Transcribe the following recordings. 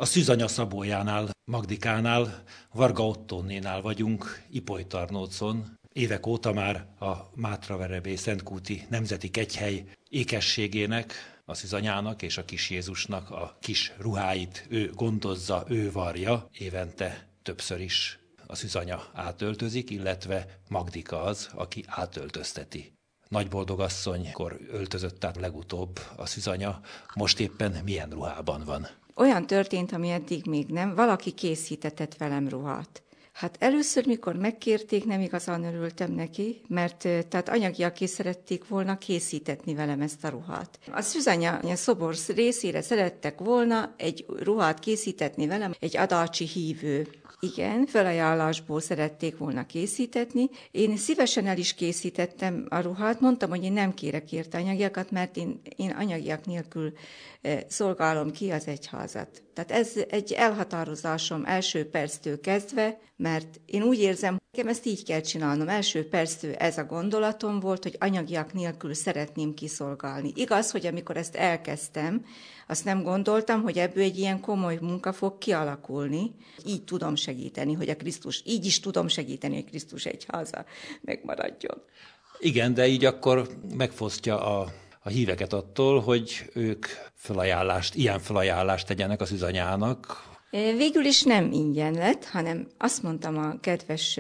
A Szűzanya Szabólyánál, Magdikánál, Varga Ottónénál vagyunk, Ipolytarnócon. Évek óta már a Mátraverebély Szentkúti Nemzeti Kegyhely ékességének, a Szűzanyának és a Kis Jézusnak a kis ruháit ő gondozza, ő varja. Évente többször is a Szűzanya átöltözik, illetve Magdika az, aki átöltözteti. Nagyboldogasszonykor öltözött át legutóbb a Szűzanya, most éppen milyen ruhában van? Olyan történt, ami eddig még nem, valaki készítetett velem ruhát. Hát először, mikor megkérték, nem igazán örültem neki, mert tehát anyagiak is szerették volna készítetni velem ezt a ruhát. A Szűzanya szobor részére szerettek volna egy ruhát készítetni velem, egy adácsi hívő. Igen, felajánlásból szerették volna készítetni. Én szívesen el is készítettem a ruhát, mondtam, hogy én nem kérek érte anyagiakat, mert én anyagiak nélkül szolgálom ki az egyházat. Tehát ez egy elhatározásom első perctől kezdve, mert én úgy érzem, hogy ezt így kell csinálnom. Első perctől ez a gondolatom volt, hogy anyagiak nélkül szeretném kiszolgálni. Igaz, hogy amikor ezt elkezdtem, azt nem gondoltam, hogy ebből egy ilyen komoly munka fog kialakulni. Így tudom segíteni, hogy így is tudom segíteni, hogy Krisztus egyháza megmaradjon. Igen, de így akkor megfosztja a híveket attól, hogy ők ilyen felajánlást tegyenek a Szűzanyának. Végül is nem ingyen lett, hanem azt mondtam a kedves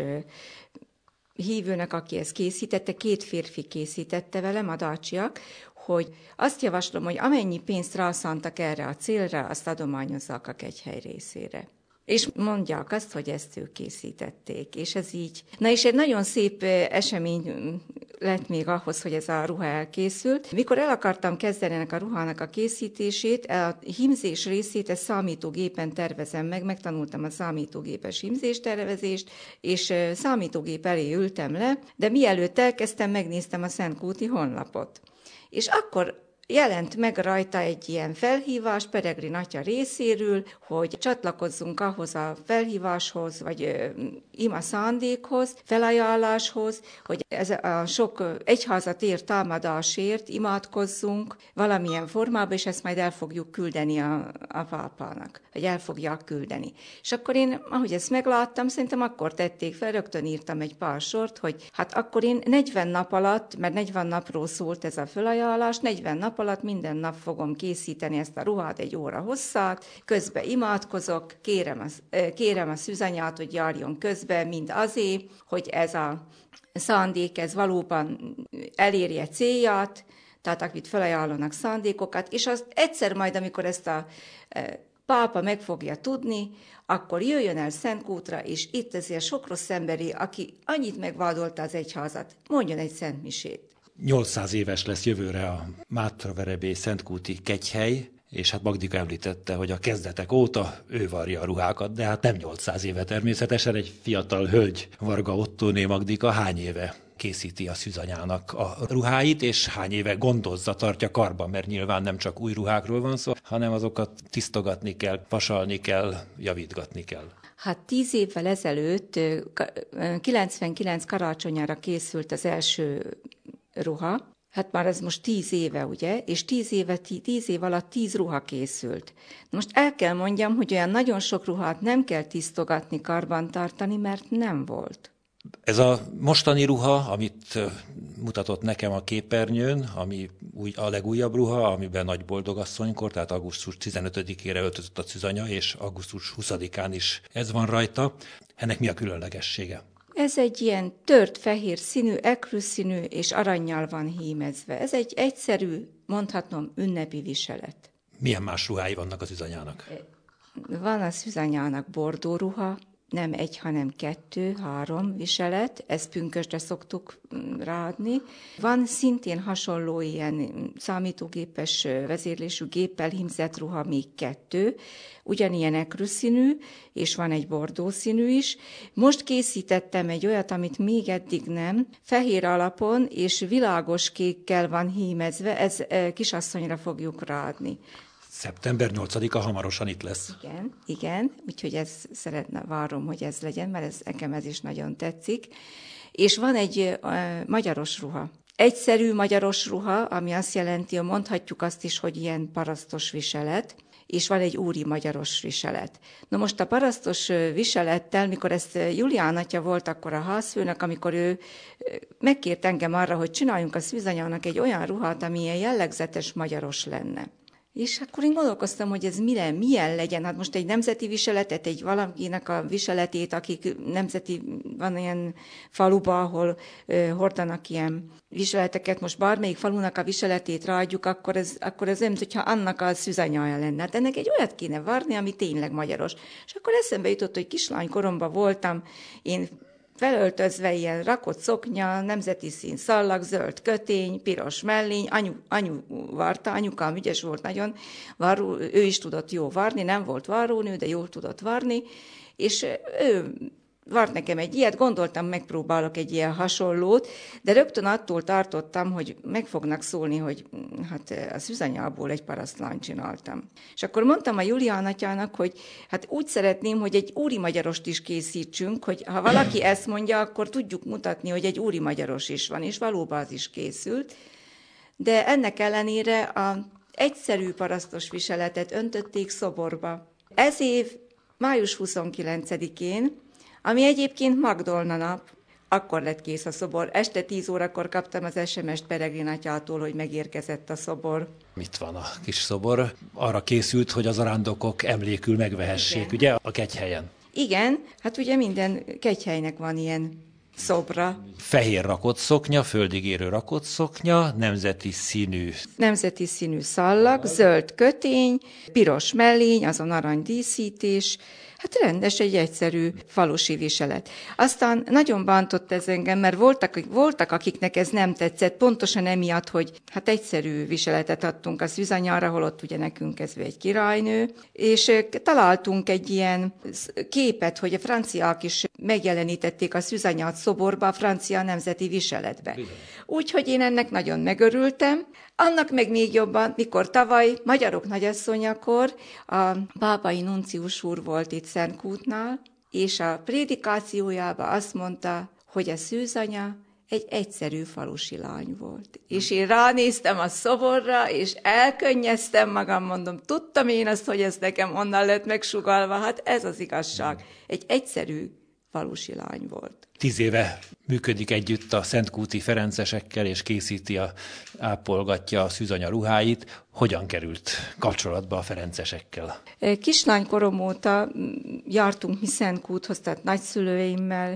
hívőnek, aki ezt készítette, 2 férfi készítette velem, a dácsiak, hogy azt javaslom, hogy amennyi pénzt rászántak erre a célra, azt adományozzák a kegyhely részére. És mondják azt, hogy ezt ők készítették, és ez így. Na és egy nagyon szép esemény lett még ahhoz, hogy ez a ruha elkészült. Mikor el akartam kezdeni ennek a ruhának a készítését, a hímzés részét a számítógépen tervezem megtanultam a számítógépes hímzéstervezést, és számítógép elé ültem le, de mielőtt elkezdtem, megnéztem a Szentkúti honlapot. És akkor jelent meg rajta egy ilyen felhívás Peregrin atya részéről, hogy csatlakozzunk ahhoz a felhíváshoz, vagy ima szándékhoz, felajánláshoz, hogy ez a sok egyházat ért támadásért imádkozzunk valamilyen formában, és ezt majd el fogjuk küldeni a pápának, vagy el fogják küldeni. És akkor én, ahogy ezt megláttam, szerintem akkor tették fel, rögtön írtam egy pár sort, hogy hát akkor én 40 nap alatt, mert 40 napról szólt ez a felajánlás, 40 nap alatt minden nap fogom készíteni ezt a ruhát 1 óra hosszát, közben imádkozok, kérem a Szűzanyát, hogy járjon közben, mind azért, hogy ez a szándék, ez valóban elérje célját, tehát akit felajánlanak szándékokat, és azt egyszer majd, amikor ezt a pápa meg fogja tudni, akkor jöjjön el Szentkútra, és itt ezért sok rossz emberi, aki annyit megvádolta az egyházat, mondjon egy szentmisét. 800 éves lesz jövőre a Mátraverebély Szentkúti Kegyhely, és hát Magdika említette, hogy a kezdetek óta ő varja a ruhákat, de hát nem 800 éve természetesen, egy fiatal hölgy, Varga Ottóné Magdika hány éve készíti a Szűzanyának a ruháit, és hány éve gondozza, tartja karban, mert nyilván nem csak új ruhákról van szó, hanem azokat tisztogatni kell, vasalni kell, javítgatni kell. Hát 10 évvel ezelőtt, 99 karácsonyára készült az első ruha, hát már ez most 10 éve, ugye, és 10 év alatt 10 ruha készült. Most el kell mondjam, hogy olyan nagyon sok ruhát nem kell tisztogatni, karban tartani, mert nem volt. Ez a mostani ruha, amit mutatott nekem a képernyőn, ami a legújabb ruha, amiben Nagyboldogasszonykor, tehát augusztus 15-ére öltözött a Szűzanya, és augusztus 20-án is ez van rajta. Ennek mi a különlegessége? Ez egy ilyen tört fehér színű, ekrőszínű és arannyal van hímezve. Ez egy egyszerű, mondhatnom, ünnepi viselet. Milyen más ruhái vannak a Szűzanyának? Van a Szűzanyának bordó ruha, nem 1, hanem 2, 3 viselet, ezt pünkösdre szoktuk ráadni. Van szintén hasonló ilyen számítógépes vezérlésű géppel hímzett ruha, még 2, ugyanilyen ekrőszínű, és van egy bordószínű is. Most készítettem egy olyat, amit még eddig nem, fehér alapon és világos kékkel van hímezve, ez kisasszonyra fogjuk ráadni. Szeptember 8-a hamarosan itt lesz. Igen, úgyhogy várom, hogy ez legyen, mert nekem ez is nagyon tetszik. És van egy magyaros ruha. Egyszerű magyaros ruha, ami azt jelenti, hogy mondhatjuk azt is, hogy ilyen parasztos viselet, és van egy úri magyaros viselet. Na most a parasztos viselettel, mikor ezt Julián atya volt akkor a házfőnök, amikor ő megkért engem arra, hogy csináljunk a szűzanyának egy olyan ruhát, ami ilyen jellegzetes magyaros lenne. És akkor én gondolkoztam, hogy ez milyen legyen. Hát most egy nemzeti viseletet, egy valakinek a viseletét, akik nemzeti, van ilyen faluba, ahol hordanak ilyen viseleteket, most bármelyik falunak a viseletét ráadjuk, akkor ez nem, hogyha annak a szűzanyája lenne. Hát ennek egy olyat kéne varni, ami tényleg magyaros. És akkor eszembe jutott, hogy kislánykoromban voltam, én felöltözve ilyen rakott szoknya, nemzeti szín szallag, zöld kötény, piros mellény, anyu varta, anyukám ügyes volt nagyon, ő is tudott jó varni, nem volt varrónő, de jól tudott varni, és ő vart nekem egy ilyet, gondoltam, megpróbálok egy ilyen hasonlót, de rögtön attól tartottam, hogy meg fognak szólni, hogy hát a szűzanyából egy parasztlányt csináltam. És akkor mondtam a Julián atyának, hogy hát úgy szeretném, hogy egy úri magyarost is készítsünk, hogy ha valaki ezt mondja, akkor tudjuk mutatni, hogy egy úri magyaros is van, és valóban az is készült. De ennek ellenére az egyszerű parasztos viseletet öntötték szoborba. Ez év május 29-én, ami egyébként Magdolna nap, akkor lett kész a szobor. Este 10 órakor kaptam az SMS-t Peregrin atyától, hogy megérkezett a szobor. Mit van a kis szobor? Arra készült, hogy az arándokok emlékül megvehessék, igen, ugye, a kegyhelyen. Igen, hát ugye minden kegyhelynek van ilyen szobra. Fehér rakott szoknya, földig érő rakott szoknya, nemzeti színű szallag, zöld kötény, piros mellény, azon arany díszítés, hát rendes, egy egyszerű falusi viselet. Aztán nagyon bántott ez engem, mert voltak, akiknek ez nem tetszett, pontosan emiatt, hogy hát egyszerű viseletet adtunk a szűzanyára, holott ugye nekünk ez egy királynő, és találtunk egy ilyen képet, hogy a franciák is megjelenítették a szűzanyát szoborba, a francia nemzeti viseletbe. Úgyhogy én ennek nagyon megörültem. Annak meg még jobban, mikor tavaly Magyarok Nagyasszonyakor a pápai nuncius úr volt itt Szentkútnál, és a prédikációjában azt mondta, hogy a szűzanya egy egyszerű falusi lány volt. És én ránéztem a szoborra, és elkönnyeztem magam, mondom, tudtam én azt, hogy ez nekem onnan lett megsugalva, hát ez az igazság. Egy egyszerű falusi lány volt. 10 éve működik együtt a szentkúti ferencesekkel, és ápolgatja a szűzanya ruháit. Hogyan került kapcsolatba a ferencesekkel? Kislánykorom óta jártunk mi Szentkúthoz, tehát nagyszülőimmel,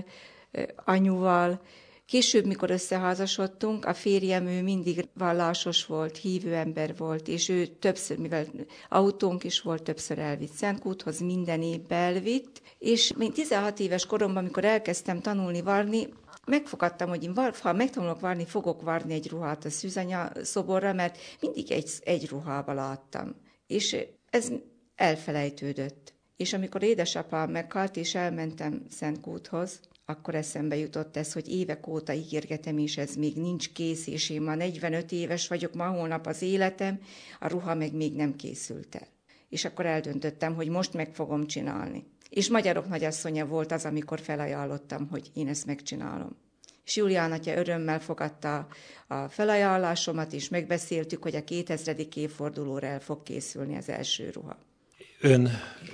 anyuval. Később, mikor összeházasodtunk, a férjem ő mindig vallásos volt, hívő ember volt, és ő többször, mivel autónk is volt, többször elvitt Szentkúthoz, minden évben elvitt, és én 16 éves koromban, amikor elkezdtem tanulni varni, megfogadtam, hogy én ha megtanulok varni, fogok varni egy ruhát a szűzanya szoborra, mert mindig egy ruhába láttam. És ez elfelejtődött. És amikor édesapám meghalt, és elmentem Szentkúthoz, akkor eszembe jutott ez, hogy évek óta ígérgetem, és ez még nincs kész, és én ma 45 éves vagyok, ma holnap az életem, a ruha meg még nem készült el. És akkor eldöntöttem, hogy most meg fogom csinálni. És Magyarok Nagyasszonya volt az, amikor felajánlottam, hogy én ezt megcsinálom. És Julián atya örömmel fogadta a felajánlásomat, és megbeszéltük, hogy a 2000. évfordulóra el fog készülni az első ruha. Ön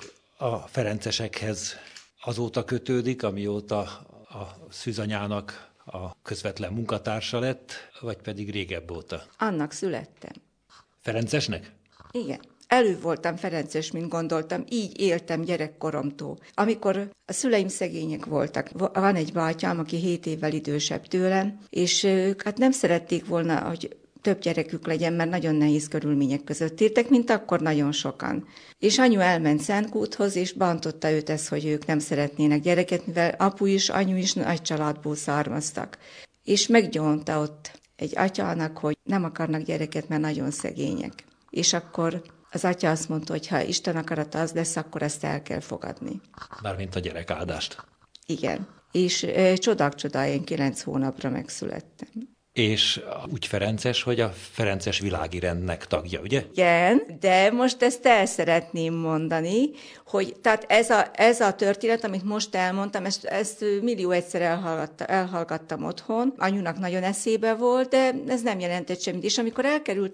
a ferencesekhez azóta kötődik, amióta a szűzanyának a közvetlen munkatársa lett, vagy pedig régebb óta? Annak születtem. Ferencesnek? Igen. Előbb voltam ferences, mint gondoltam, így éltem gyerekkoromtól. Amikor a szüleim szegények voltak, van egy bátyám, aki 7 évvel idősebb tőlem, és ők hát nem szerették volna, hogy több gyerekük legyen, mert nagyon nehéz körülmények között éltek, mint akkor nagyon sokan. És anyu elment Szentkúthoz, és bántotta őt ez, hogy ők nem szeretnének gyereket, mivel apu is, anyu is nagy családból származtak. És meggyónta ott egy atyának, hogy nem akarnak gyereket, mert nagyon szegények. És akkor az atya azt mondta, hogy ha Isten akarata az lesz, akkor ezt el kell fogadni. Mármint a gyerekáldást. Igen. És csodák csodáján 9 hónapra megszülettem. És úgy ferences, hogy a ferences világi rendnek tagja, ugye? Igen, de most ezt el szeretném mondani, hogy tehát ez a történet, amit most elmondtam, ezt millió egyszer elhallgattam otthon, anyunak nagyon eszébe volt, de ez nem jelentett semmit. És amikor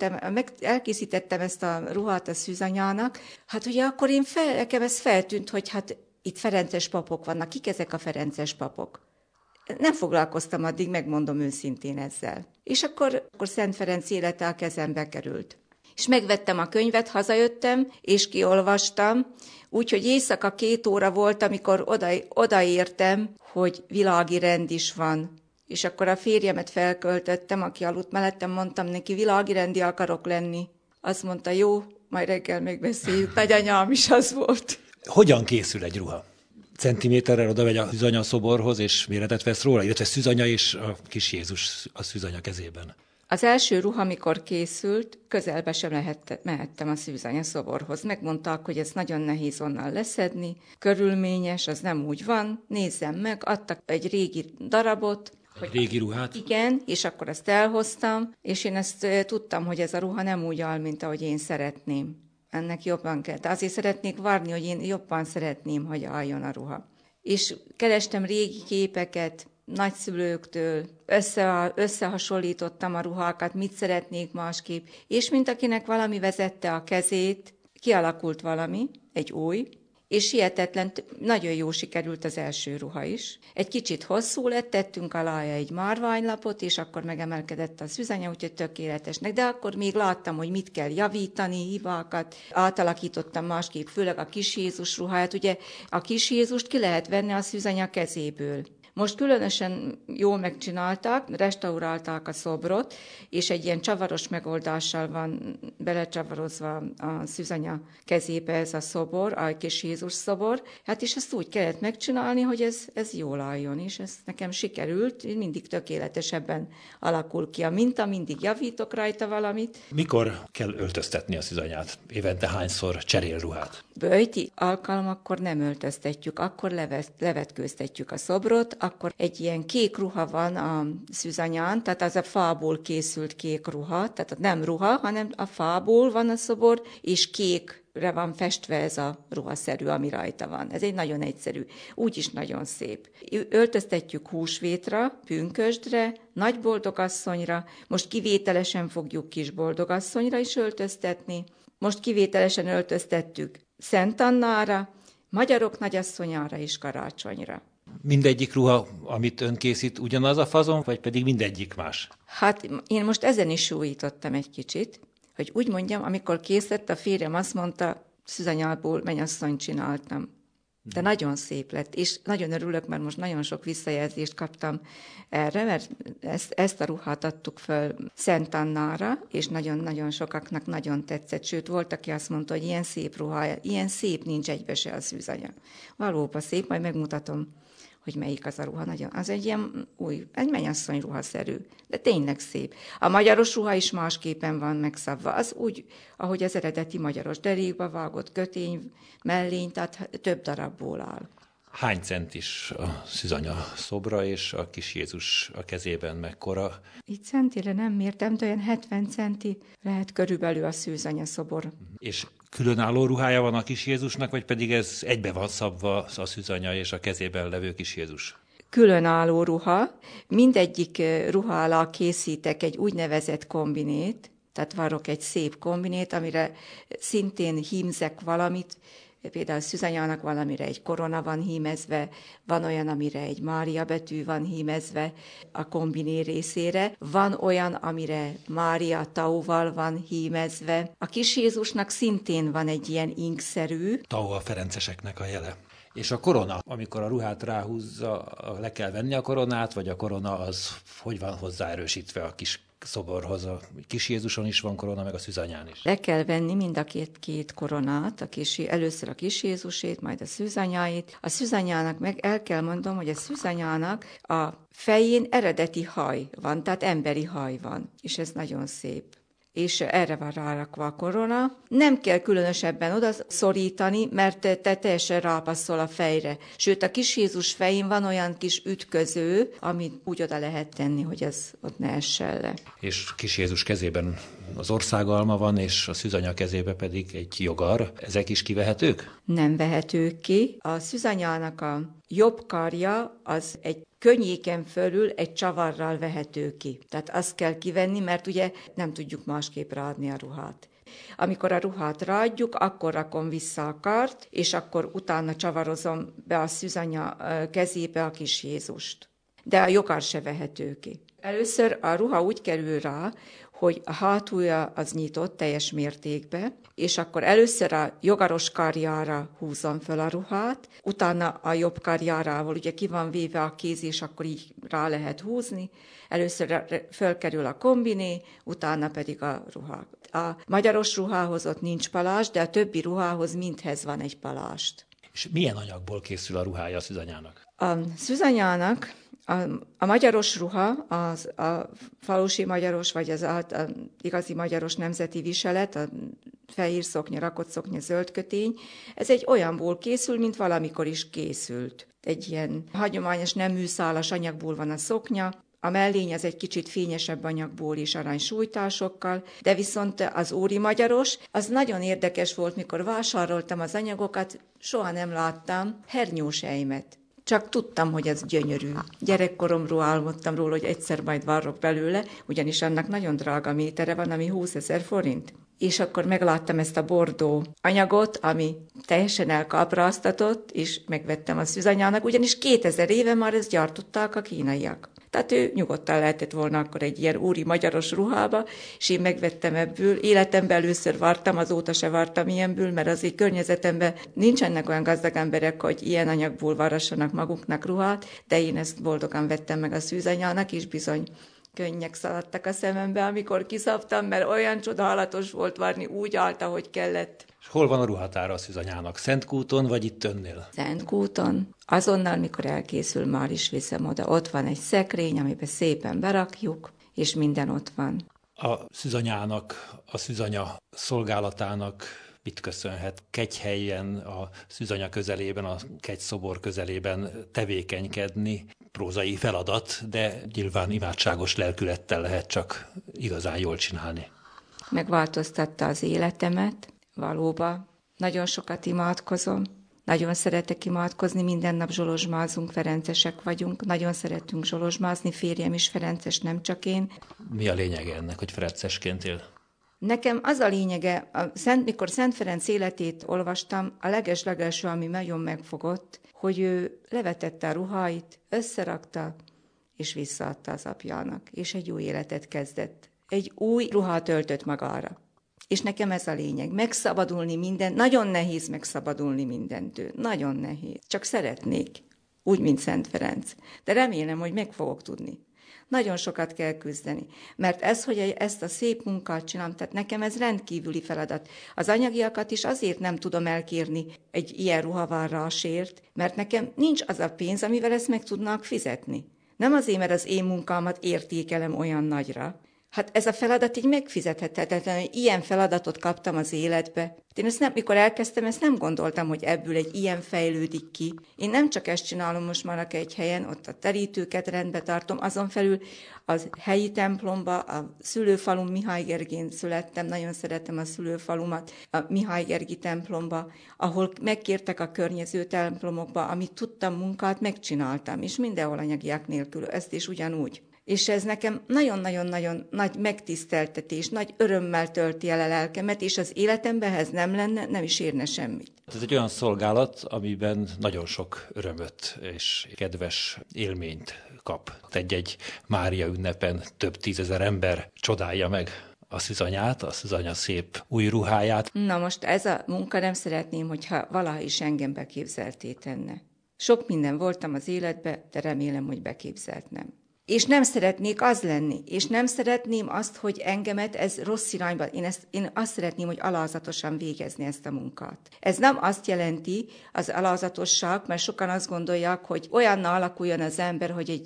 elkészítettem ezt a ruhát a szűzanyának, hát ugye akkor nekem ez feltűnt, hogy hát itt ferences papok vannak. Kik ezek a ferences papok? Nem foglalkoztam addig, megmondom őszintén ezzel. És akkor Szent Ferenc élete a kezembe került. És megvettem a könyvet, hazajöttem, és kiolvastam, úgyhogy éjszaka 2 óra volt, amikor odaértem, hogy világi rend is van. És akkor a férjemet felköltöttem, aki aludt mellettem, mondtam neki, világi rendi akarok lenni. Azt mondta, jó, majd reggel megbeszéljük. Nagyanyám is az volt. Hogyan készül egy ruha? Centiméterrel oda megy a szűzanya szoborhoz, és méretet vesz róla, illetve szűzanya és a kis Jézus a szűzanya kezében. Az első ruha, amikor készült, közelbe sem mehettem a szűzanya szoborhoz. Megmondták, hogy ez nagyon nehéz onnan leszedni, körülményes, az nem úgy van, nézzem meg, adtak egy régi darabot. Egy régi ruhát? Igen, és akkor azt elhoztam, és én ezt tudtam, hogy ez a ruha nem úgy áll, mint ahogy én szeretném. Ennek jobban kell. De azért szeretnék várni, hogy én jobban szeretném, hogy álljon a ruha. És kerestem régi képeket nagyszülőktől, összehasonlítottam a ruhákat, mit szeretnék másképp, és mint akinek valami vezette a kezét, kialakult valami, egy új, és hihetetlen, nagyon jó sikerült az első ruha is. Egy kicsit hosszú lett, tettünk alá egy márványlapot, és akkor megemelkedett a szűzanya, úgyhogy tökéletesnek. De akkor még láttam, hogy mit kell javítani, hibákat. Átalakítottam másképp, főleg a kis Jézus ruháját. Ugye a kis Jézust ki lehet venni a szűzanya kezéből. Most különösen jól megcsinálták, restaurálták a szobrot, és egy ilyen csavaros megoldással van belecsavarozva a szűzanya kezébe ez a szobor, a kis Jézus szobor. Hát és ezt úgy kellett megcsinálni, hogy ez jól álljon, és ez nekem sikerült, mindig tökéletesebben alakul ki a minta, mindig javítok rajta valamit. Mikor kell öltöztetni a szűzanyát? Évente hányszor cserél ruhát? Böjti alkalmakkor nem öltöztetjük, akkor levetkőztetjük a szobrot, akkor egy ilyen kék ruha van a szűzanyán, tehát az a fából készült kék ruha, tehát nem ruha, hanem a fából van a szobor, és kékre van festve ez a ruhaszerű, ami rajta van. Ez egy nagyon egyszerű, úgyis nagyon szép. Öltöztetjük húsvétra, pünkösdre, nagy boldogasszonyra, most kivételesen fogjuk kis boldogasszonyra is öltöztetni, most kivételesen öltöztettük Szent Annára, magyarok nagyasszonyára és karácsonyra. Mindegyik ruha, amit ön készít, ugyanaz a fazon, vagy pedig mindegyik más? Hát én most ezen is súlyítottam egy kicsit, hogy úgy mondjam, amikor készített, a férjem azt mondta, szűzanyából mennyasszonyt csináltam. De nagyon szép lett, és nagyon örülök, mert most nagyon sok visszajelzést kaptam erre, mert ezt a ruhát adtuk föl Szent Annára, és nagyon-nagyon sokaknak nagyon tetszett, sőt, volt, aki azt mondta, hogy ilyen szép ruha, ilyen szép nincs egybe se a szűzanya. Valóban szép, majd megmutatom, hogy melyik az a ruha. Nagyon, az egy ilyen új, egy mennyasszony ruhaszerű, de tényleg szép. A magyaros ruha is másképpen van megszabva, az úgy, ahogy az eredeti magyaros, derékba vágott kötény, mellény, tehát több darabból áll. Hány centis a szűzanya szobra, és a kis Jézus a kezében mekkora? Így centire nem mértem, de olyan 70 centi lehet körülbelül a szűzanya szobor. És különálló ruhája van a kis Jézusnak, vagy pedig ez egybe van szabva a szűzanya és a kezében levő kis Jézus? Különálló ruha, mindegyik ruha alá készítek egy úgynevezett kombinét, tehát varrok egy szép kombinét, amire szintén hímzek valamit, például a szűzanyának valamire egy korona van hímezve, van olyan, amire egy Mária betű van hímezve a kombiné részére, van olyan, amire Mária tauval van hímezve. A kis Jézusnak szintén van egy ilyen inkszerű. Tau a ferenceseknek a jele. És a korona, amikor a ruhát ráhúzza, le kell venni a koronát, vagy a korona az hogy van hozzáerősítve a kis szoborhoz? A kis Jézuson is van korona, meg a szűzanyán is. Le kell venni mind a két koronát, először a kis Jézusét, majd a szűzanyáit. A szűzanyának meg el kell mondom, hogy a szűzanyának a fején eredeti haj van, tehát emberi haj van, és ez nagyon szép. és erre van rárakva a korona. Nem kell különösebben oda szorítani, mert te teljesen rápasszol a fejre. Sőt, a kis Jézus fején van olyan kis ütköző, amit úgy oda lehet tenni, hogy az ott ne essen le. És kis Jézus kezében az országalma van, és a szűzanya kezébe pedig egy jogar. Ezek is kivehetők? Nem vehetők ki. A szűzanyának a jobb karja az egy könnyéken fölül egy csavarral vehető ki. Tehát azt kell kivenni, mert ugye nem tudjuk másképp ráadni a ruhát. Amikor a ruhát ráadjuk, akkor rakom vissza a kart, és akkor utána csavarozom be a szűzanya kezébe a kis Jézust. De a jogár se vehető ki. Először a ruha úgy kerül rá, hogy a hátulja az nyitott teljes mértékben, és akkor először a jogaros karjára húzom föl a ruhát, utána a jobb karjára, ahol ugye ki van véve a kéz, és akkor így rá lehet húzni. Először fölkerül a kombiné, utána pedig a ruha. A magyaros ruhához ott nincs palás, de a többi ruhához mindhez van egy palást. És milyen anyagból készül a ruhája a szűzanyának? A szűzanyának a magyaros ruha, a falusi magyaros, vagy az igazi magyaros nemzeti viselet, a fehér szoknya, rakott szoknya, zöld kötény, ez egy olyanból készül, mint valamikor is készült. Egy ilyen hagyományos, nem műszálas anyagból van a szoknya, a mellény az egy kicsit fényesebb anyagból és arany sújtásokkal, de viszont az óri magyaros, az nagyon érdekes volt, mikor vásároltam az anyagokat, soha nem láttam hernyósejmet. Csak tudtam, hogy ez gyönyörű. Gyerekkoromról álmodtam róla, hogy egyszer majd varrok belőle, ugyanis annak nagyon drága métere van, ami 20 000 forint. És akkor megláttam ezt a bordó anyagot, ami teljesen elkápráztatott, és megvettem a szűzanyának, ugyanis 2000 éve már ezt gyártották a kínaiak. Tehát ő nyugodtan lehetett volna akkor egy ilyen úri magyaros ruhába, és én megvettem ebből. Életemben először vartam, azóta se vartam ilyenből, mert azért környezetemben nincsenek olyan gazdag emberek, hogy ilyen anyagból varrassanak maguknak ruhát, de én ezt boldogan vettem meg a szűzanyának, és bizony könnyek szaladtak a szemembe, amikor kiszabtam, mert olyan csodálatos volt varni, úgy állt, ahogy kellett. És hol van a ruhatára a szűzanyának? Szentkúton, vagy itt önnél? Szentkúton. Azonnal, mikor elkészül, már is viszem oda. Ott van egy szekrény, amiben szépen berakjuk, és minden ott van. A szűzanyának, a szűzanya szolgálatának mit köszönhet? Kegyhelyen, a szűzanya közelében, a kegyszobor közelében tevékenykedni, prózai feladat, de nyilván imádságos lelkülettel lehet csak igazán jól csinálni. Megváltoztatta az életemet, valóban. Nagyon sokat imádkozom, nagyon szeretek imádkozni, minden nap zsolozsmázunk, ferencesek vagyunk, nagyon szeretünk zsolozsmázni, férjem is ferences, nem csak én. Mi a lényege ennek, hogy ferencesként él? Nekem az a lényege, mikor Szent Ferenc életét olvastam, a leges-legelső, ami nagyon megfogott, hogy ő levetette a ruháit, összerakta, és visszaadta az apjának, és egy új életet kezdett. Egy új ruhát öltött magára. És nekem ez a lényeg, megszabadulni minden, nagyon nehéz megszabadulni mindentől, nagyon nehéz. Csak szeretnék, úgy, mint Szent Ferenc. De remélem, hogy meg fogok tudni. Nagyon sokat kell küzdeni, mert ez, hogy ezt a szép munkát csinálom, tehát nekem ez rendkívüli feladat. Az anyagiakat is azért nem tudom elkérni egy ilyen ruhavárrásért, mert nekem nincs az a pénz, amivel ezt meg tudnak fizetni. Nem azért, mert az én munkámat értékelem olyan nagyra. Hát ez a feladat így megfizethetetlen, hogy ilyen feladatot kaptam az életbe. Én ezt nem, mikor elkezdtem, ezt nem gondoltam, hogy ebből egy ilyen fejlődik ki. Én nem csak ezt csinálom most már egy helyen, ott a terítőket rendbe tartom, azon felül az helyi templomba, a szülőfalum Mihály Gergén születtem, nagyon szeretem a szülőfalumat, a Mihály Gergi templomba, ahol megkértek a környező templomokba, amit tudtam munkát, megcsináltam, és mindenhol anyagiak nélkül, ezt is ugyanúgy. És ez nekem nagyon-nagyon-nagyon nagy megtiszteltetés, nagy örömmel tölti el a lelkemet, és az életemben, ha ez nem lenne, nem is érne semmit. Ez egy olyan szolgálat, amiben nagyon sok örömöt és kedves élményt kap. Egy-egy Mária ünnepen több 10 000 ember csodálja meg a szűzanyát, a szűzanya szép új ruháját. Na most ez a munka, nem szeretném, hogyha valaha is engem beképzelté tenne. Sok minden voltam az életben, de remélem, hogy beképzelt nem. És nem szeretnék az lenni, és nem szeretném azt, hogy engemet ez rossz irányba, én azt szeretném, hogy alázatosan végezni ezt a munkát. Ez nem azt jelenti, az alázatosság, mert sokan azt gondolják, hogy olyannal alakuljon az ember, hogy egy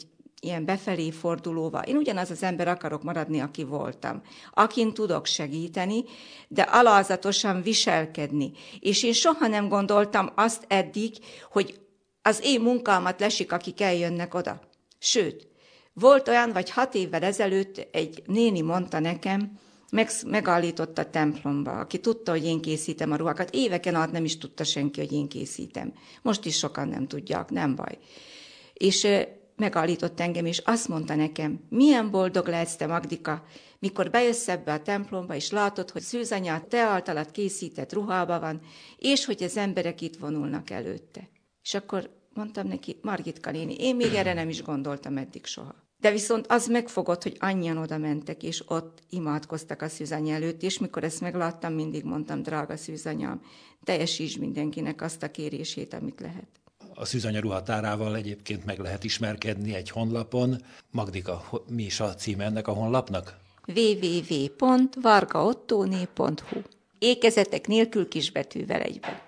ilyen befelé fordulóval. Én ugyanaz az ember akarok maradni, aki voltam. Akin tudok segíteni, de alázatosan viselkedni. És én soha nem gondoltam azt eddig, hogy az én munkámat lesik, akik eljönnek oda. Sőt, volt olyan, vagy 6 évvel ezelőtt egy néni mondta nekem, megállított a templomba, aki tudta, hogy én készítem a ruhákat. Éveken át nem is tudta senki, hogy én készítem. Most is sokan nem tudják, nem baj. És megállított engem, és azt mondta nekem, milyen boldog lehetsz te, Magdika, mikor bejössz ebbe a templomba, és látod, hogy Szűzanya te általad készített ruhába van, és hogy az emberek itt vonulnak előtte. És akkor mondtam neki, Margitka néni, én még erre nem is gondoltam eddig soha. De viszont az megfogott, hogy annyian oda mentek, és ott imádkoztak a Szűzanya előtt, és mikor ezt megláttam, mindig mondtam, drága Szűzanyám, teljesítsd mindenkinek azt a kérését, amit lehet. A Szűzanya ruhatárával egyébként meg lehet ismerkedni egy honlapon. Magdika, mi is a címe ennek a honlapnak? www.vargaottóné.hu. Ékezetek nélkül kisbetűvel egyben.